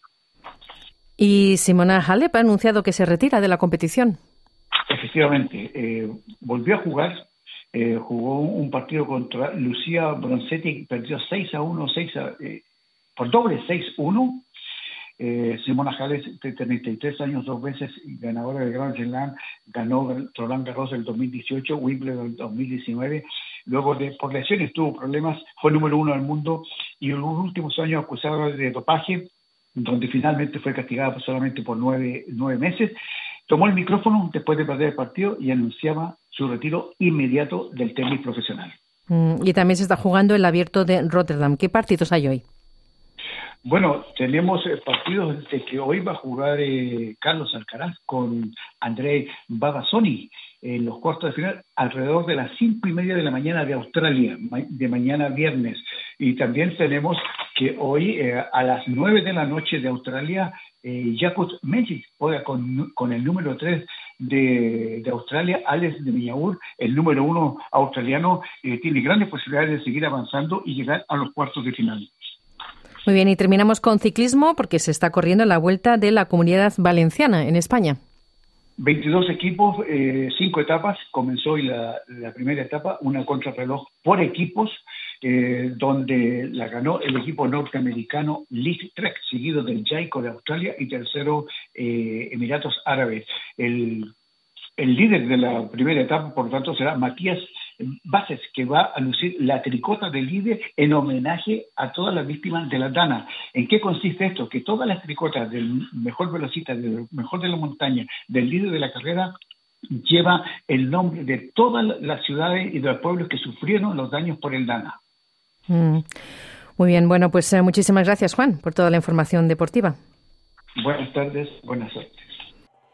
Y Simona Halep ha anunciado que se retira de la competición. Efectivamente, volvió a jugar. Jugó un partido contra Lucia Bronzetti, perdió 6-1, por doble 6-1. Simona Halep, de 33 años, 2 veces ganadora del Grand Slam, ganó Roland Garros del 2018, Wimbledon del 2019. Luego por lesiones tuvo problemas, fue número 1 del mundo y en los últimos años acusada de dopaje, donde finalmente fue castigada solamente por 9 meses. Tomó el micrófono después de perder el partido y anunciaba su retiro inmediato del tenis profesional. Y también se está jugando el Abierto de Rotterdam. ¿Qué partidos hay hoy? Bueno, tenemos partidos de que hoy va a jugar Carlos Alcaraz con Andrei Babazzoni en los cuartos de final alrededor de las 5:30 de la mañana de Australia, de mañana viernes. Y también tenemos que hoy a las 9 de la noche de Australia, Jakub Mesic juega con el número 3 de Australia, Alex de Minaur, el número 1 australiano, tiene grandes posibilidades de seguir avanzando y llegar a los cuartos de final. Muy bien, y terminamos con ciclismo porque se está corriendo la Vuelta de la Comunidad Valenciana en España. 22 equipos, 5 etapas. Comenzó hoy la primera etapa, una contrarreloj por equipos, donde la ganó el equipo norteamericano Lead Trek, seguido del Jayco de Australia y tercero Emiratos Árabes. El líder de la primera etapa, por lo tanto, será Matías Bases, que va a lucir la tricota del líder en homenaje a todas las víctimas de la Dana. ¿En qué consiste esto? Que todas las tricotas del mejor velocista, del mejor de la montaña, del líder de la carrera, lleva el nombre de todas las ciudades y de los pueblos que sufrieron los daños por el Dana. Muy bien, bueno, pues muchísimas gracias, Juan, por toda la información deportiva. Buenas tardes, buenas suertes.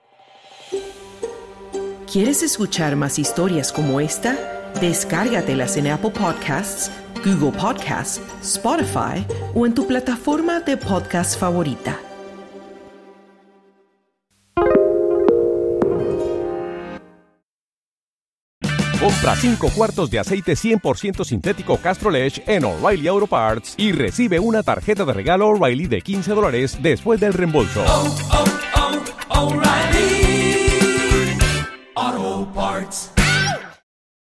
¿Quieres escuchar más historias como esta? Descárgatelas en Apple Podcasts, Google Podcasts, Spotify o en tu plataforma de podcast favorita. Compra 5 cuartos de aceite 100% sintético Castrol Edge en O'Reilly Auto Parts y recibe una tarjeta de regalo O'Reilly de $15 después del reembolso. O'Reilly